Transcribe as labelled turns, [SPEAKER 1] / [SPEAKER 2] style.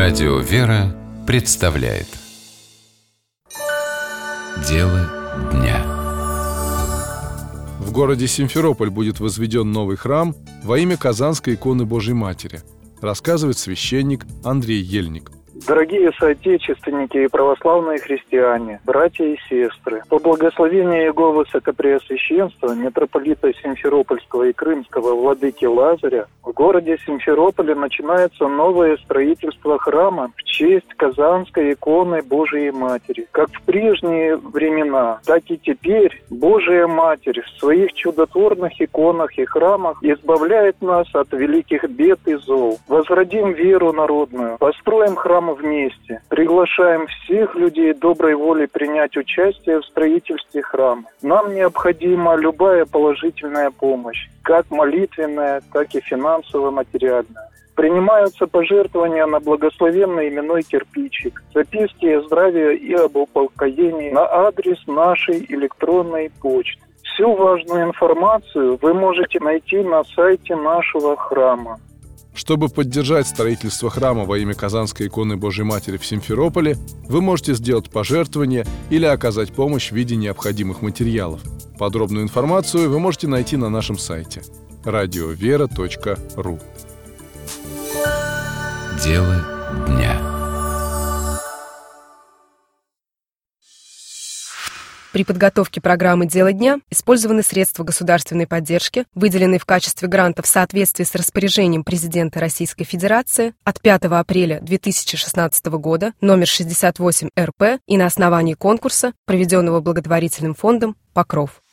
[SPEAKER 1] Радио «Вера» представляет Дело дня.
[SPEAKER 2] В городе Симферополь будет возведен новый храм во имя Казанской иконы Божьей Матери, рассказывает священник Андрей Ельник.
[SPEAKER 3] Дорогие соотечественники и православные христиане, братья и сестры, по благословению Его Высокопреосвященства, митрополита Симферопольского и Крымского владыки Лазаря, в городе Симферополе начинается новое строительство храма в честь Казанской иконы Божией Матери. Как в прежние времена, так и теперь Божия Матерь в своих чудотворных иконах и храмах избавляет нас от великих бед и зол. Возродим веру народную, построим храм вместе. Приглашаем всех людей доброй воли принять участие в строительстве храма. Нам необходима любая положительная помощь, как молитвенная, так и финансово-материальная. Принимаются пожертвования на благословенный именной кирпичик, записки о здравии и об упокоении на адрес нашей электронной почты. Всю важную информацию вы можете найти на сайте нашего храма.
[SPEAKER 2] Чтобы поддержать строительство храма во имя Казанской иконы Божьей Матери в Симферополе, вы можете сделать пожертвование или оказать помощь в виде необходимых материалов. Подробную информацию вы можете найти на нашем сайте radiovera.ru.
[SPEAKER 1] Дело дня.
[SPEAKER 4] При подготовке программы «Дело дня» использованы средства государственной поддержки, выделенные в качестве гранта в соответствии с распоряжением президента Российской Федерации от 5 апреля 2016 года номер 68 РП и на основании конкурса, проведенного благотворительным фондом «Покров».